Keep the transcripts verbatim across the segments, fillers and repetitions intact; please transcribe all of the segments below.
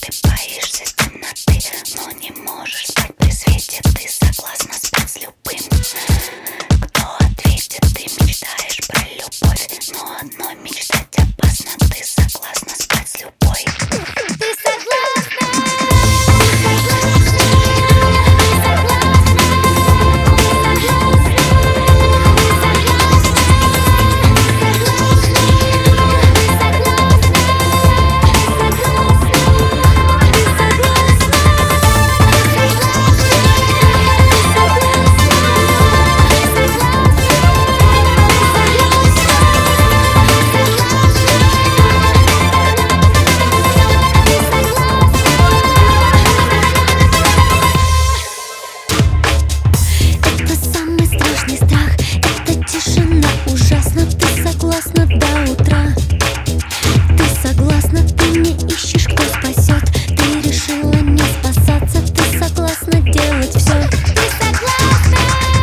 Ты боишься темноты, но не можешь спать при свете. Ты согласна спать с любым, кто ответит. Ты мечтаешь про любовь, но одной мечтать опасно. Ты согласна спать с любой. Ты согласна? Ужасно, ты согласна до утра. Ты согласна, ты не ищешь, кто спасет. Ты решила не спасаться, ты согласна делать все. Ты согласна?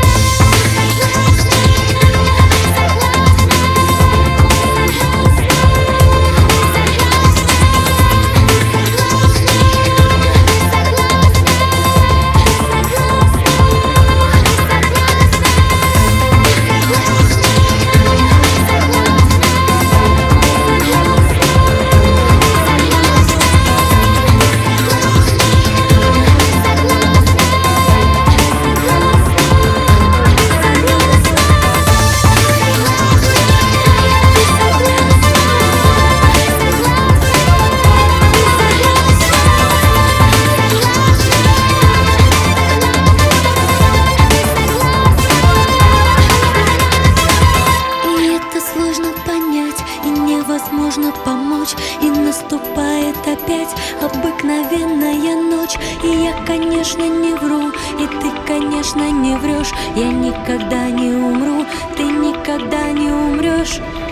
Невозможно помочь, и наступает опять обыкновенная ночь. И я, конечно, не вру, и ты, конечно, не врешь. Я никогда не умру, ты никогда не умрешь.